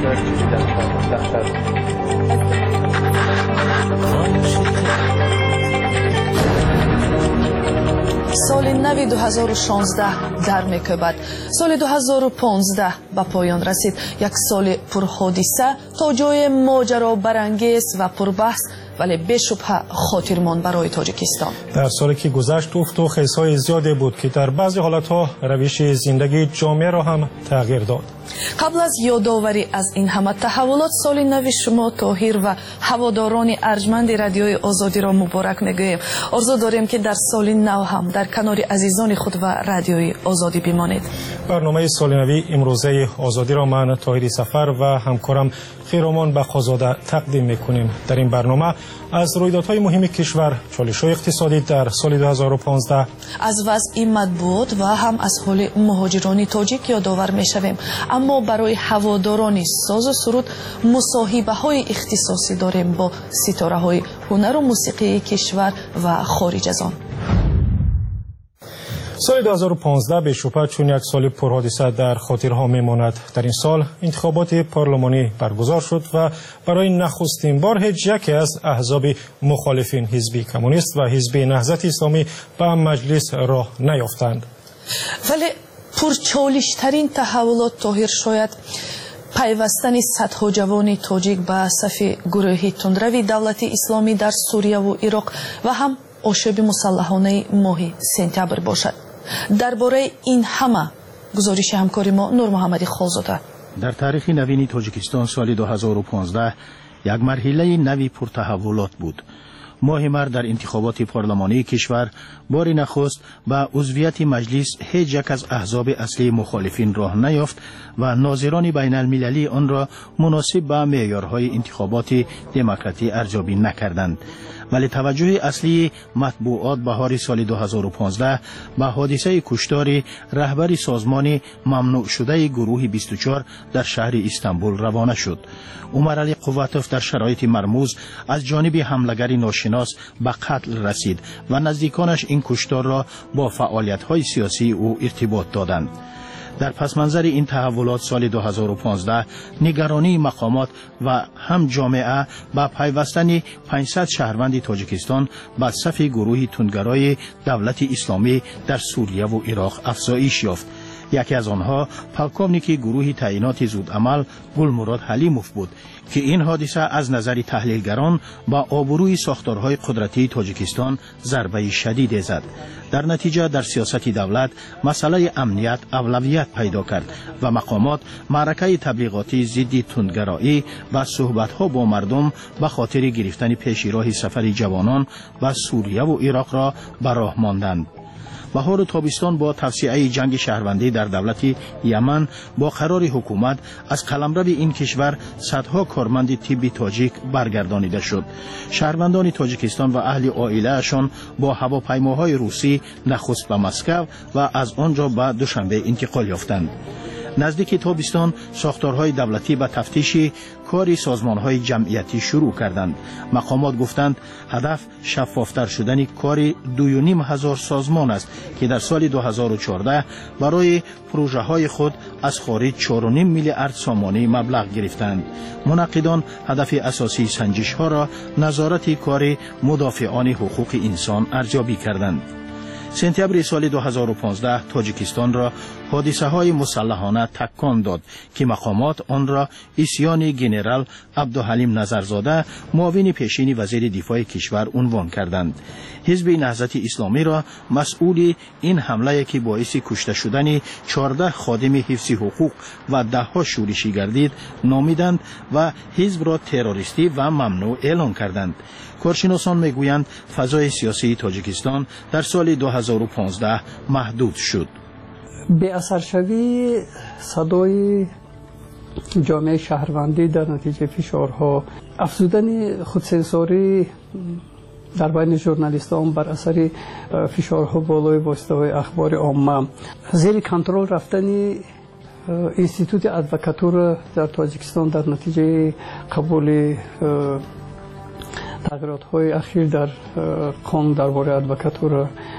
سال نو 2016 در میکوبد. سال 2015 به پایان رسید. یک سال پرحادثه تا جای ماجرا برانگیز و پربحث ولی بشبه خاطرمان برای تاجیکستان. در سالی که گذشت افت و خیزهای زیادی بود که در بعضی حالتها روش زندگی جامعه را هم تغییر داد. قبل از یادآوری از این همه تحولات، سال نو شما طاهر و هواداران ارجمند رادیوی آزادی را مبارک میگوییم. آرزو داریم که در سال نو هم در کنار عزیزان خود و رادیوی آزادی بمانید. برنامه سال نو امروزه آزادی را من طاهر سفر و همکارم خیرامان بخازاده تقدیم میکنیم. در این برنامه از رویدادهای مهم کشور، چالش‌های اقتصادی در سال 2015، از وضع مطبوعات و هم از حال مهاجران تاجیک یادآور میشویم. اما برای هواداران ساز و سرود مصاحبه‌های اختصاصی داریم با ستاره‌های هنر و موسیقی کشور و خارج از آن. سال 2015 به شبهه چون یک سال پرحادثه در خاطرها میماند. در این سال انتخابات پارلمانی برگزار شد و برای نخستین بار هیچ یکی از احزاب مخالفین، حزب کمونیست و حزب نهضت اسلامی، به مجلس راه نیافتند. ولی پرچالش‌ترین تحولات طاهر شاید پیوستن صدها جوان تاجیک به صف گروه تندروی دولت اسلامی در سوریه و عراق و هم آشوب مسلحانه ماه سپتامبر باشد. درباره این همه گزارش همکاری ما نور محمدی خالزاده. در تاریخ نوین تاجیکستان سال 2015 یک مرحله نوی پرتحولات بود. ماه مارس در انتخابات پارلمانی کشور بار نخست به عضویت مجلس هیچ یک از احزاب اصلی مخالفین راه نیافت و ناظران بین المللی آن را مناسب به معیارهای انتخابات دموکراتی ارزیابی نکردند. ولی توجه اصلی مطبوعات بهار سال 2015 به حادثه کشتار رهبر سازمان ممنوع شده گروه 24 در شهر استانبول روانه شد. عمر علی قوتوف در شرایط مرموز از جانب حمله‌گر ناشناس به قتل رسید و نزدیکانش این کشتار را با فعالیت‌های سیاسی او ارتباط دادند. در پس منظر این تحولات سال 2015 نگرانی مقامات و هم جامعه با پیوستن 500 شهروند تاجیکستان به صف گروه تندگرای دولت اسلامی در سوریه و عراق افزایش یافت. یکی از آنها پلکوونیک گروه تعیینات زودعمل گلمراد حلیموف بود که این حادثه از نظر تحلیلگران با آبروی ساختارهای قدرتی تاجیکستان ضربه شدید زد. در نتیجه در سیاست دولت مسئله امنیت اولویت پیدا کرد و مقامات معرکه تبلیغاتی ضد تندگرایی و صحبت‌ها با مردم به خاطر گرفتن پیشراه سفر جوانان و سوریه و عراق را به راه ماندند. بهار و تابستان با توسعه جنگ شهروندی در دولت یمن با قرار حکومت از قلمرو این کشور صدها کارمند طبی تاجیک برگردانیده شد. شهروندان تاجیکستان و اهل عائله‌شان با هواپیماهای روسی نخست به مسکو و از آنجا به دوشنبه انتقال یافتند. نزدیک تابستان ساختارهای دولتی به تفتیش کار سازمانهای جمعیتی شروع کردند. مقامات گفتند هدف شفافتر شدن کار 2,500 سازمان است که در سال 2014 برای پروژه های خود از خارج 4.5 میلیارد سامانه مبلغ گرفتند. منعقدان هدف اساسی سنجش ها را نظارت کار مدافعان حقوق انسان ارزیابی کردند. سپتامبر سال 2015 تاجیکستان را حادثه های مسلحانه تکان داد که مقامات آن را عصیان ژنرال عبدالحلیم نظرزاده معاون پیشین وزیر دفاع کشور عنوان کردند. حزب نهضت اسلامی را مسئول این حمله که باعث کشته شدن 14 خادم حفظ حقوق و 10 شورشی گردید نامیدند و حزب را تروریستی و ممنوع اعلام کردند. کارشناسان میگویند فضای سیاسی تاجیکستان در سال 2015 محدود شد. به اثر شوی صدای جامعه شهروندی در نتیجه فشارها، افزودن خودسانسوری در بین ژورنالیستان بر اثر فشارها بالای واسطه‌های اخبار عامه، زیر کنترل رفتن اینستیتوت ادوکاتور در تاجیکستان در نتیجه قبول تغییرات های اخیر در قانون درباره ادوکاتور،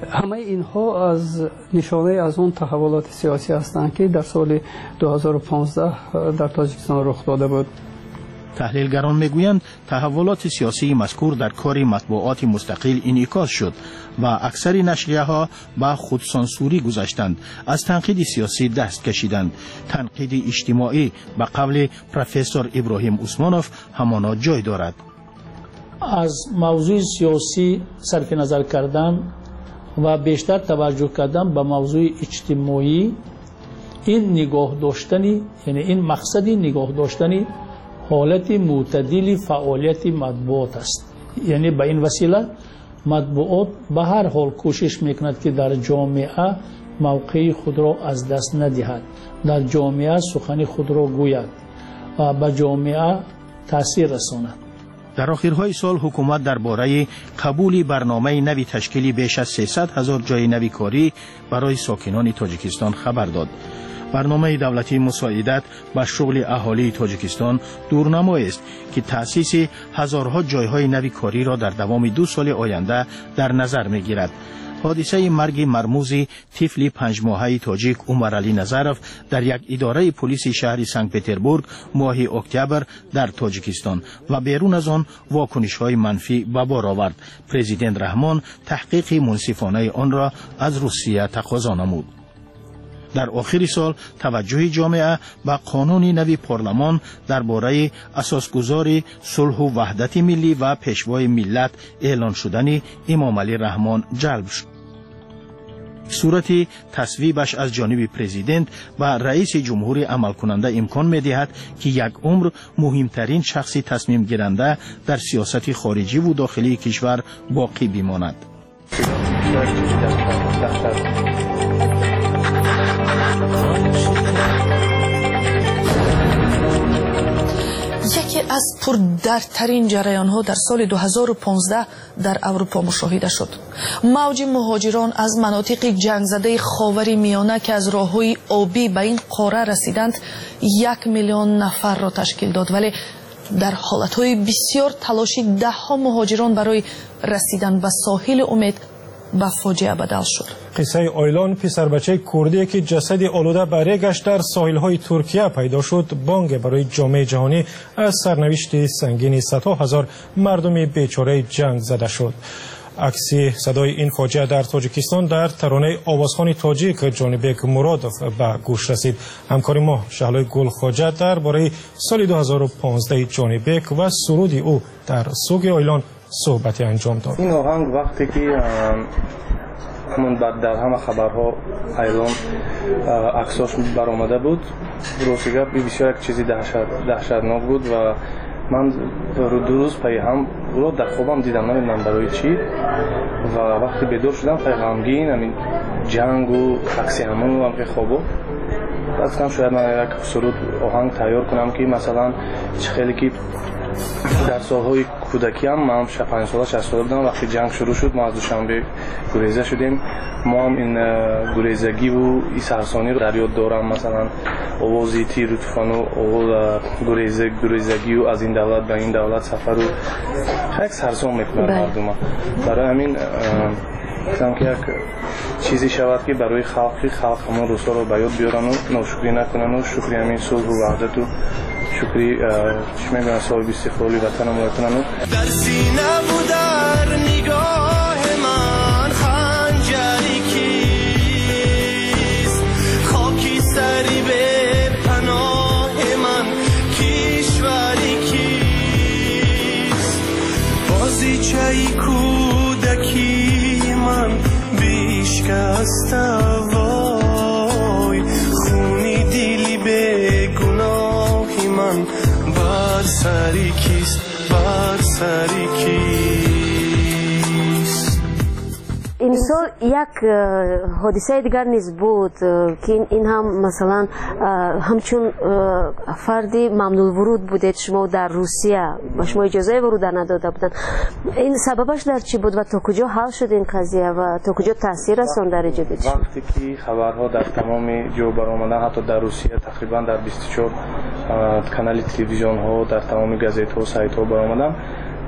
همه اینها از نشانه از اون تحولات سیاسی هستند که در سال 2015 در تاجیکستان رخ داده بود. تحلیلگران میگویند تحولات سیاسی مذکور در کار مطبوعات مستقل انعکاس شد و اکثر نشریه ها به خودسانسوری گذاشتند، از تنقید سیاسی دست کشیدند. تنقید اجتماعی به قول پروفسور ابراهیم عثمانوف همانا جای دارد. از موضوع سیاسی صرف نظر کردن و بیشتر توجه کردن به موضوع اجتماعی، این نگاه داشتنی، یعنی این مقصدی نگاه داشتنی حالت معتدل فعالیت مطبوعات است. یعنی به این وسیله مطبوعات به هر حال کوشش میکند که در جامعه موقع خود را از دست ندهد، در جامعه سخن خود را گوید و به جامعه تاثیر رساند. در آخرهای سال حکومت درباره قبول برنامه نوی تشکیلی بیش از 300,000 جای نوی کاری برای ساکنان تاجیکستان خبر داد. برنامه دولتی مساعدت به شغل اهالی تاجیکستان دورنمایی است که تأسیس هزارها جایهای نوی کاری را در دوام 2 سال آینده در نظر می‌گیرد. حادثه مرگ مرموز طفل 5 ماهه تاجیک عمر علی نظرف در یک اداره پلیس شهر سنت پتربورگ ماه اکتبر در تاجیکستان و بیرون از آن واکنش‌های منفی به بار آورد. پرزیدنت رحمان تحقیق منصفانه آن را از روسیه تقاضا نمود. در آخر سال توجه جامعه به قانون نوی پارلمان درباره اساسگذاری صلح و وحدت ملی و پیشوای ملت اعلان شدن امام علی رحمان جلب شد. صورت تصویبش از جانب پرزیدنت و رئیس جمهور عمل کننده امکان می دهد که یک عمر مهمترین شخصی تصمیم گیرنده در سیاست خارجی و داخلی کشور باقی بماند. یکی از پردردترین جریان‌ها در سال 2015 در اروپا مشاهده شد. موج مهاجران از مناطق جنگ زده خاور میانه که از راه‌های آبی به این قاره رسیدند 1 میلیون نفر را تشکیل داد، ولی در حالت‌های بسیار تلاشی ده‌ها مهاجران برای رسیدن به ساحل امید به فاجعه بدل شد. قصه آیلان پسر بچه کردی که جسد آلوده برگش در ساحل‌های ترکیه پیدا شد بانگ برای جامعه جهانی از سرنوشت سنگین صدها هزار مردم بیچاره جنگ زده شد. عکس صدای این فاجعه در تاجیکستان در ترانه آوازخوان تاجیک جانبک مرادوف به گوش رسید. همکار ما شهلای گل خواجه درباره سال 2015 جانبک و سرود او در سوگ آیلان صحبتی انجام داد. این آهنگ وقتی که همون بعد در همه خبرها ایلان عکساش برآمده بود، روزگار بسیار یک چیزی دهشتناک بود و من 2 روز پی هم او در خوابم دیدم، نمیدونم برای چی، و وقتی بیدار شدم پی غمگین همین جنگ و عکس همون هم که خوابو اصلا شاید من یک سرود آهنگ تیار کنم که مثلا خیلی که در سالهای کودکی هم من 5 ساله 6 ساله بودم وقتی جنگ شروع شد ما از دوشنبه گریزه شدیم. ما هم این گریزگی و این سرسانی رو در یاد دارم، مثلا آوازی تیر و طوفان و آواز گریزگی و از این دولت به این دولت سفر و خیلی سرسان میکنن مردم. برای همین گفتم که یک چیزی شود که برای خلق همون روزها رو به یاد بیارن و ناشکری نکنن و شکری همین صلح و وحدت و شکری چی میگن صاحب استقلالی وطنمون کنن. در سینه و در نگاه من خنجری کیست، خاکی سری به پناه من کشوری کیست، بازیچه کودکی من بیشکسته وای، خونی دیلی به گناهی من بر سری کیست، بر سری کیست. این سال یک حادثه دیگر نیز بود که این هم مثلا همچون فردی ممنوع ورود بودید شما در روسیه و شما اجازه ورود نداده بودن، این سببش در چی بود و تا کجا حل شد این قضیه و تا کجا تاثیر رساند در ایجاد چی؟ وقتی که خبرها در تمام جو برآمدن، حتی در روسیه تقریبا در 24 کانال تلویزیون ها در تمام گازیت ها و سایت ها برآمدن،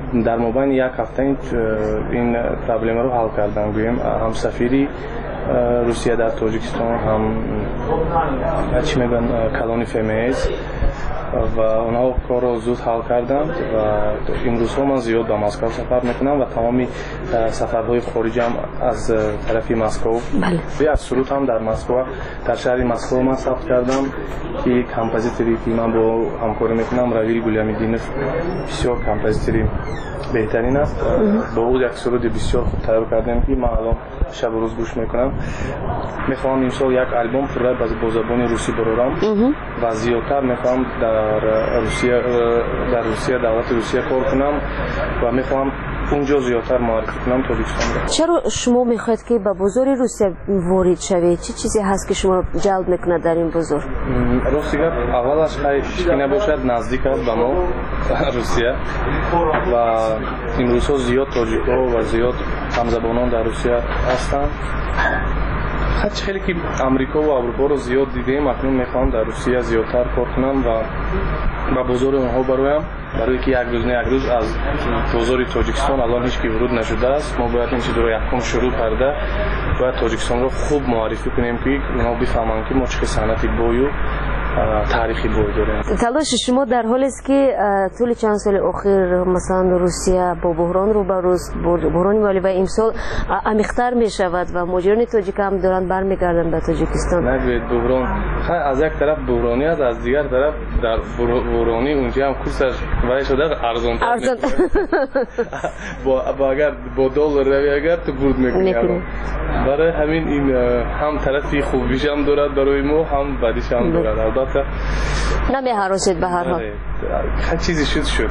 در مابین یک هفته این پرابلم رو حل کردن. گویم هم سفیری روسیه در تاجیکستان، هم چی میگن کلونی فمیز و اونها کار رو زود حل کردند و امروز ها من زیاد به مسکو سفر میکنم و تمامی سفرهای خارجی هم از طرفی مسکو و از سرود هم در مسکو، در شهر مسکو من ثبت کردم که یک کمپوزیتوری که من با همکاری میکنم رویل گلیامیدینوف بسیار کمپوزیتوری بهترین است. با او یک سرود بسیار خوب تیار کردیم که من الان شب و روز گوش میکنم. میخوام امسال یک آلبوم پورا با زبان روسی برارم و زیادتر میخوام در روسیه دولت روسیه کار کنم و میخوام اونجا زیادتر معرفی کنم تاجیکستان را. چرا شما میخواید که به بازار روسیه وارد شوید؟ چه چیزی هست که شما جلب میکنه در این بازار؟ راستی اولش خیلی نباشد نزدیک است به ما روسیه و امروزها زیاد تاجیک‌ها و زیاد همزبانان در روسیه هستند. خیلی که امریکا و اروپا رو زیاد دیدیم، اکنون میخوام در روسیه زیادتر کار کنم و به بازار اونها برایم، برای که یک روز از بازار تاجیکستان الان هیچ کی ورود نشده است. ما باید این چیز رو یکم شروع کرده و تاجیکستان رو خوب معرفی کنیم که اونا بفهمن که ما چه صنعتی بویو تاریخی بوی داریم. تلاش شما در حالی است که طول چند سال اخیر مثلا روسیه با بحران روبروست، بحران مالی و امسال عمیق‌تر می شود و مهاجران تاجیک هم دارن برمیگردن به تاجیکستان. نگوید بحران از یک طرف بحرانی است، از دیگر طرف در بحرانی اونجا هم کورسش وای شده ارزان با اگر با دلار روی اگر تو برد میکنی. برای همین این هم طرفی خوبیش هم دارد برای ما، هم بدیش هم دارد. البته نمی هراسید به هر حال هر چیزی شد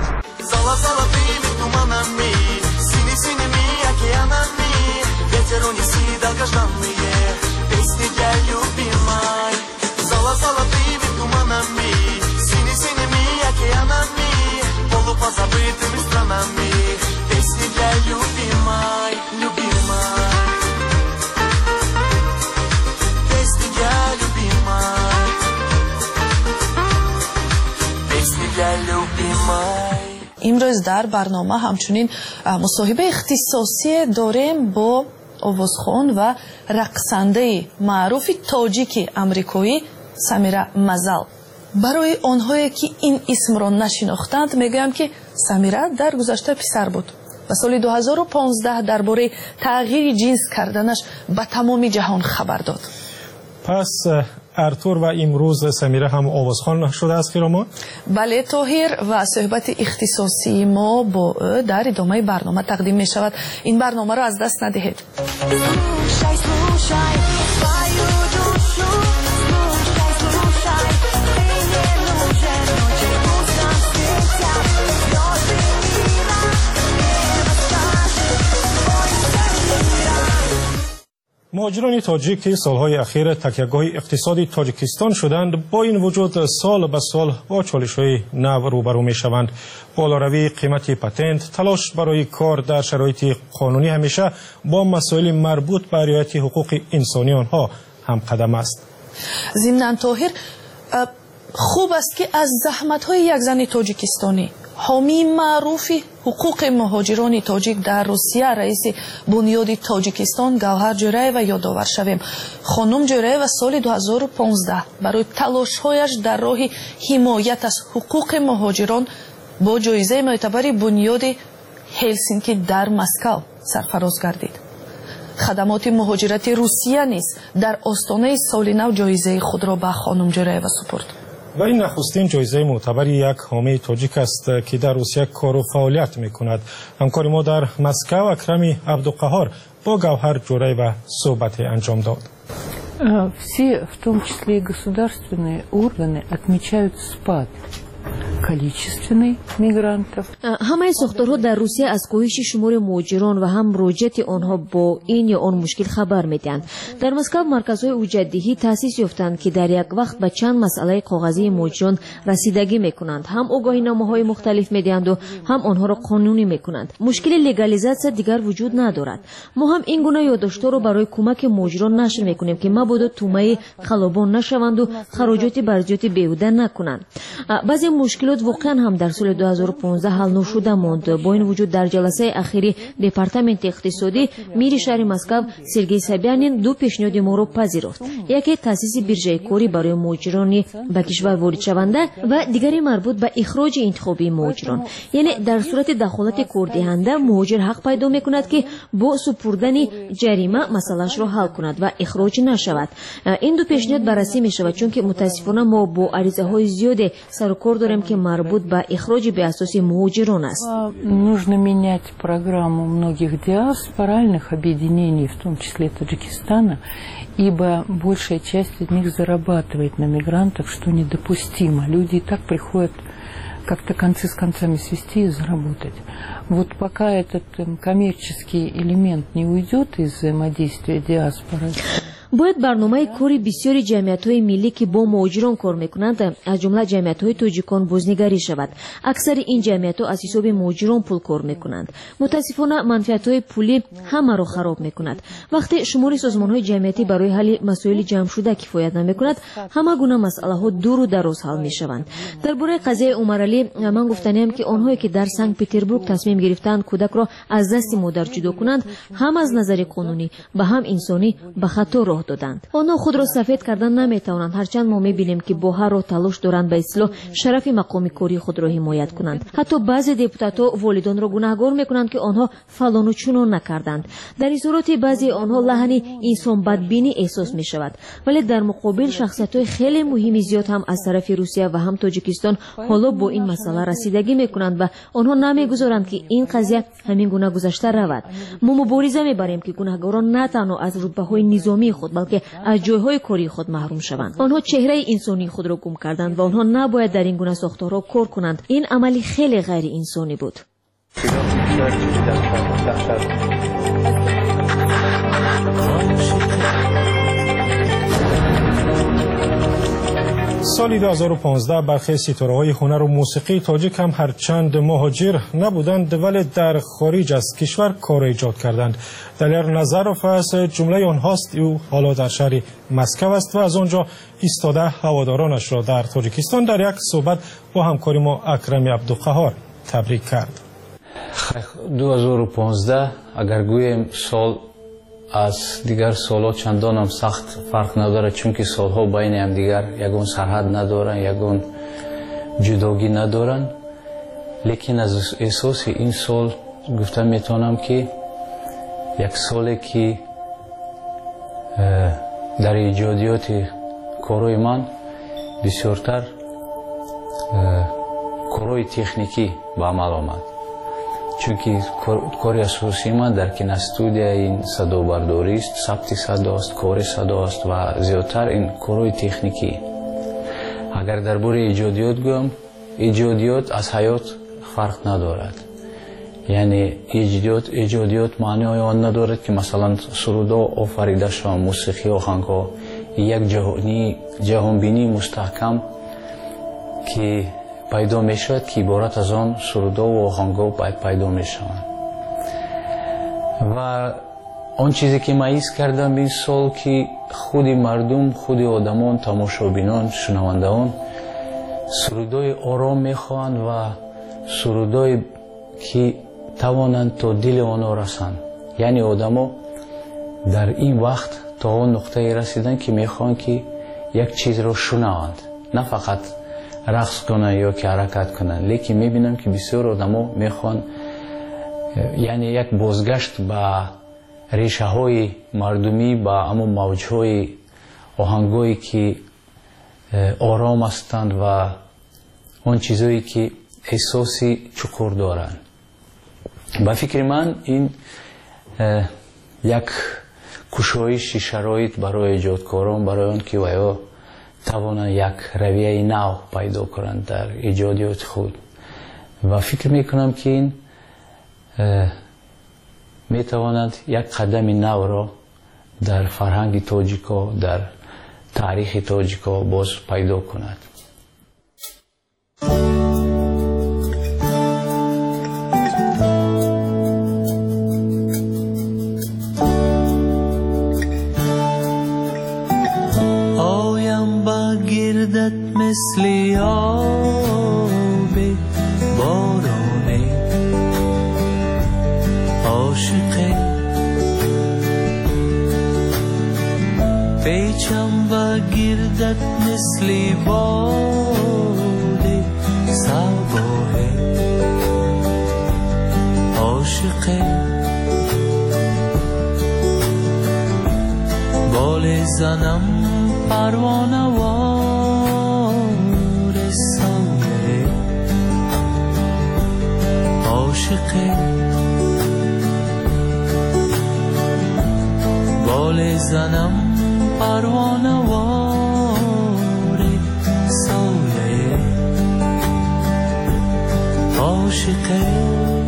امروز در برنامه همچنین مصاحبه اختصاصی داریم با آوازخوان و رقصنده معروف تاجیک امریکایی سمیرا مزل. برای آنهایی که این اسم را نشناختند میگویم که سمیرا در گذشته پسر بود و سال 2015 درباره تغییر جنس کردنش به تمام جهان خبر داد. پس ارتور و امروز سمیرا هم آوازخوان شده است خیرامان؟ بله طاهر، و صحبت اختصاصی ما با در ادامه برنامه تقدیم می شود. این برنامه را از دست ندهید. مهاجران تاجیک که سالهای اخیر تکیهگاه اقتصادی تاجیکستان شدند، با این وجود سال به سال با چالش‌های نو روبرو می‌شوند. بالاروی قیمت پتنت، تلاش برای کار در شرایط قانونی همیشه با مسائل مربوط به رعایت حقوق انسانی آنها هم قدم است. ضمناً طاهر، خوب است که از زحمت‌های یک زن تاجیکستانی، حامی معروف حقوق مهاجران تاجیک در روسیه، رئیس بنیاد تاجیکستان گوهر جوریeva یادآور شویم. خانم جوریeva سال 2015 برای تلاش‌هایش در راه حمایت از حقوق مهاجران با جایزه معتبر بنیاد هلسینکی در مسکو سرفراز گردید. خدمات مهاجرت روسیه نیز در آستانه سال نو جایزه خود را به خانم جوریeva سپرد. و این نخستین جایزه معتبر یک حامی تاجیک است که در روسیه کار و فعالیت می‌کند. همکار ما در مسکو اکرمی عبدالقهار با گوهر جوریeva صحبت انجام داد. Все, в том числе и государственные органы, отмечают спад количественный мигрантов. همه ساختارها در روسیه از کاهش شمار مهاجران و هم مراجعت آنها با این یا آن مشکل خبر میدهند. در مسکو مرکزهای اوجدهی تأسیس یافتند که در یک وقت به چند مسئله کاغذی مهاجران رسیدگی میکنند. هم آگاهینامه‌های مختلف میدهند و هم آنها را قانونی میکنند. مشکل لگالیزاسیون دیگر وجود ندارد. ما هم این گونه یادداشت‌ها را برای کمک مهاجران نشر میکنیم که مبادا تومه خلبان نشوند و خراجات برجاتی بیهوده نکنند. بعضی مشکلات شرایط واقعا هم در سال 2015 حل نشده ماند. با این وجود در جلسه اخیری دپارتمنت اقتصادی میری شهر مسکو سرگئی سابیانین دو پیشنهاد ما را پذیرفت. یکی تأسیس بیرژه کاری برای مهاجران به کشور وارد شونده و دیگری مربوط به اخراج انتخابی مهاجران. یعنی در صورت دخالت کاردهنده مهاجر حق پیدا میکند که با سپردن جریمه مسئلهش را حل کند و اخراج نشود. این دو پیشنهاد بررسی می شود چون که متاسفانه ما با عریضه های زیاد سر و کار داریم که مربوط به اخراج به اساس مهاجران است. Нужно менять программу многих диаспоральных объединений, в том числе Таджикистана, ибо большая часть из них зарабатывает на мигрантах, что недопустимо. Люди и так приходят как-то концы с концами свести и заработать. Вот пока этот коммерческий элемент не уйдет из взаимодействия диаспоры, باید برنامه کاری بسیاری جمعیت‌های ملی که با مهاجران کار می‌کنند از جمله جمعیت‌های تاجیکان بازنگری شود. اکثر این جمعیت‌ها از حساب مهاجران پول کار می‌کنند. متأسفانه منفعت‌های پولی همه را خراب می‌کند. وقتی شمار سازمان‌های جمعیتی برای حل مسائل جمع شده کفایت نمی‌کند، همه گونه مسئله‌ها دور و دراز حل می‌شوند. درباره قضیه عمرعلی من گفتنیم که آنهایی که در سنت پترزبورگ تصمیم گرفتند کودک را از دست مادر جدا کنند، هم از نظر قانونی و هم انسانی به خطا راه دادند. آنها خود را سفید کردن نمیتوانند، هرچند ما میبینیم که با هر راه تلاش دارند به اصلاح شرف مقام کاری خود را حمایت کنند. حتی بعضی دپوتات‌ها والدان را گناهکار میکنند که آنها فلان و چنان نکردند. در این صورت بعضی آنها لحن انسان بدبینی احساس میشود، ولی در مقابل شخصیت‌های خیلی مهمی زیاد هم از طرف روسیه و هم تاجیکستان حالا با این مسئله رسیدگی میکنند و آنها نمیگذارند که این قضیه همین گونه گذشته رود. ما مبارزه میبریم که گناهکاران نه تنها از رتبه‌های نظامی خود بلکه از جایهای کاری خود محروم شوند. آنها چهره انسانی خود را گم کردند و آنها نباید در این گونه ساختارها کار کنند. این عملی خیلی غیر انسانی بود. سال 2015 برخی ستاره‌های هنر و موسیقی تاجیک هم هرچند مهاجر نبودند ولی در خارج از کشور کار ایجاد کردند. دلیر نظرف از جمله آنهاست. او حالا در شهر مسکو است و از آنجا ایستاده هوادارانش را در تاجیکستان در یک صحبت با همکار ما اکرم عبدالقهار تبریک کرد. 2015 اگر گویم سال از دیگر سالها چندان هم سخت فرق نداره، چون که سالها بین هم دیگر یگون سرحد ندارن، یگون جداگی ندارن. لیکن از احساس این سال گفتم میتونم که یک سالی که در ایجادیات کارهای من بسیارتر کارهای تکنیکی به عمل آمد، چون که کاری اساسی من در کینستودیا این صدابرداری است، ثبت صدا است، کار صدا است و زیادتر این کارهای تکنیکی. اگر درباره ایجادیات گویم، ایجادیات از حیات فرق ندارد. یعنی ایجادیات معنی آن ندارد که مثلا سرودا آفریده شوند، موسیقی آهنگ‌ها یک جهانبینی مستحکم که پیدا می شود که عبارت از آن سرودا و آهنگ‌ها پیدا می شوند. و آن چیزی که من حس کردم این سال که خود مردم، خود آدمان، تماشابینان، شنوندگان سرودای آرام می خواهند و سرودای که توانند تا دل آنها رسند. یعنی آدما در این وقت تا آن نقطه رسیدن که می خواهند که یک چیز را شنوند، نه فقط رقص کنن یا که حرکت کنن. لیکن میبینم که بسیار آدما میخوان یعنی یک بازگشت به ریشه های مردمی، به اما موج های آهنگایی که آرام هستند و اون چیزایی که احساسی چکور دارند. با فکر من این یک کشایش شرایط برای ایجادکاران، برای آن که ویا توانند یک رویه نو پیدا کنند در ایجادیات خود. و فکر میکنم که این میتواند یک قدم نو را در فرهنگ تاجیکا، در تاریخ تاجیکا باز پیدا کند. مثل آب مثلی باد صباه عاشقه بال زنم پروانه وار سایه عاشقه بال زنم پروانه وار سایه عاشقه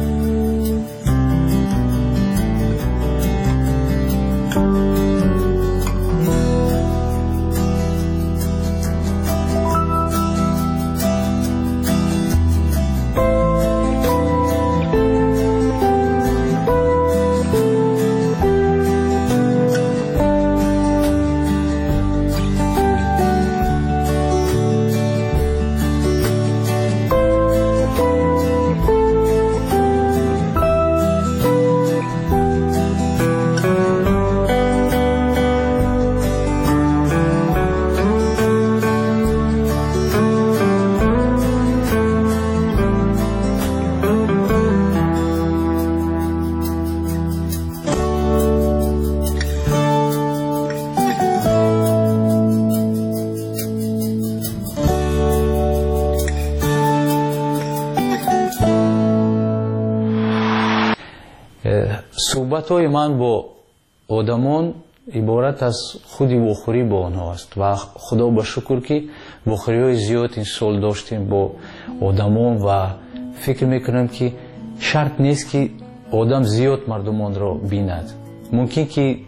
صحبت‌های من با آدمان عبارت از خودی بخوری با آنها است و خدا با شکر که بخوری‌های زیاد این سال داشتیم با آدمان و فکر میکنم که شرط نیست که آدم زیاد مردمان را بیند. ممکن که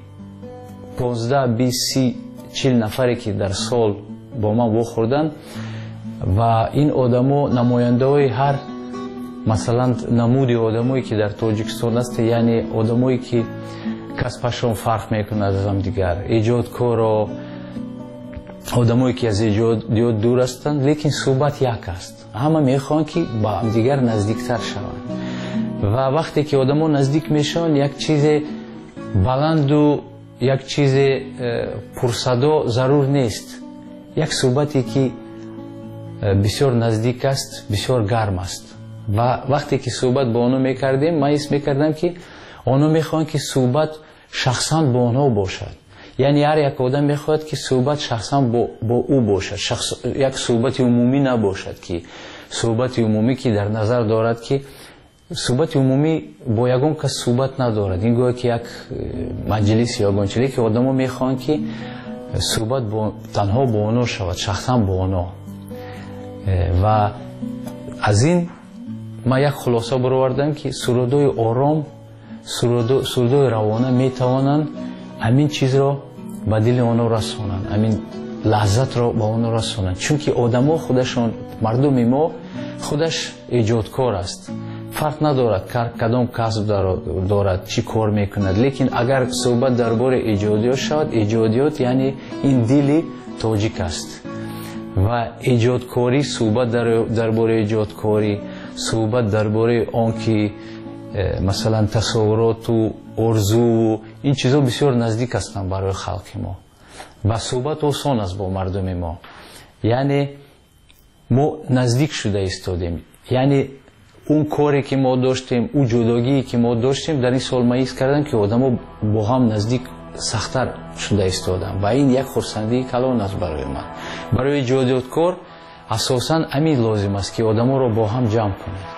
15 20 30 40 نفری که در سال با من بخوردن و این آدما نماینده‌های هر مثلا نمودی آدمایی که در تاجیکستان است، یعنی آدمایی که کسبشون فرق میکنه از هم دیگر، ایجادکار و آدمایی که از ایجاد دور هستند، لیکن صحبت یک است. همه میخوان که با هم دیگر نزدیکتر شوند و وقتی که آدما نزدیک میشن یک چیز بلند و یک چیز پرصدا ضرور نیست، یک صحبتی که بسیار نزدیک است، بسیار گرم است. و وقتی که صحبت با آنها میکردیم من حس میکردم که آنها میخوان که صحبت شخصا با آنها باشد، یعنی هر یک آدم میخواد که صحبت شخصا با او باشد، یک صحبت عمومی نباشد که صحبت عمومی که در نظر دارد که صحبت عمومی با یگان کس صحبت ندارد، این گویا که یک مجلس یا گنچلی که آدم ها میخوان که صحبت تنها با آنها شود، شخصا با آنها. و از این ما یک خلاصه برآوردم که سرودهای آرام، سرودهای روانه میتوانند همین چیز را به دل آنها رسانند، همین لحظت را به آنها رسانند، چون که آدم‌ها خودشان، مردم ما خودش ایجادکار است، فرق ندارد کدام کسب دارد، چی کار میکند، لیکن اگر صحبت درباره ایجادیات شود، ایجادیات یعنی این دل تاجیک است و ایجادکاری، صحبت درباره ایجادکاری، صحبت درباره آن که مثلا تصورات و آرزو و این چیزا بسیار نزدیک هستند برای خلق ما و صحبت آسان است با مردم ما، یعنی ما نزدیک شده ایستادیم، یعنی اون کاری که ما داشتیم، اون جداگی که ما داشتیم در این سال ما حس کردم که آدم‌ها با هم نزدیک سخت‌تر شده ایستادن و این یک خرسندی کلان است برای من. برای ایجادکار اساساً همین لازم است که آدم‌ها را با هم جمع کنید.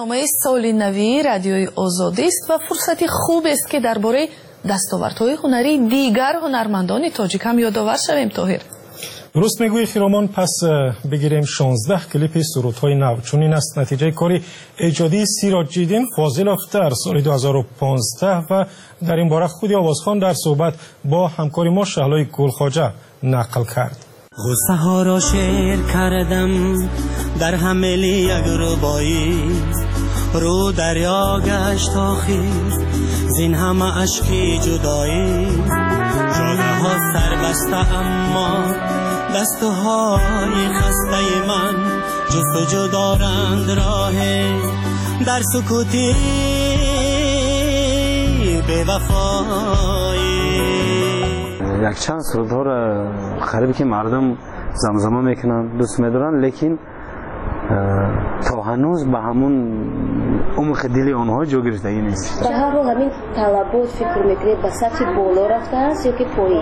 برنامه سال نوی رادیوی آزادی است و فرصتی خوب است که درباره دستاوردهای هنری دیگر هنرمندان تاجیک هم یادآور شویم. طاهر درست میگویی خیرامان. پس بگیریم 16 کلیپ سرودهای نو. چون این است نتیجه کاری ایجادی سیراج جیدین فاضلوف در سال 2015 و در این باره خود آوازخوان در صحبت با همکاری ما شهلای گلخواجه نقل کرد. غصه ها را شعر کردم در حمل یک ربایی، رو دریا گشت آخر زین همه اشکی جدایی، جاده ها سربسته اما دستهای خسته من جستجو دارند راه در سکوتی به وفایی. یک چند سرودها را خریبی که مردم زمزمه میکنن دوست میدارن، لیکن تا هنوز به همون عمق دل آنها جا گرفتگی نیست. به هر حال همین طلبات فکر میکنید به سطح بالا رفته است یا که پایین؟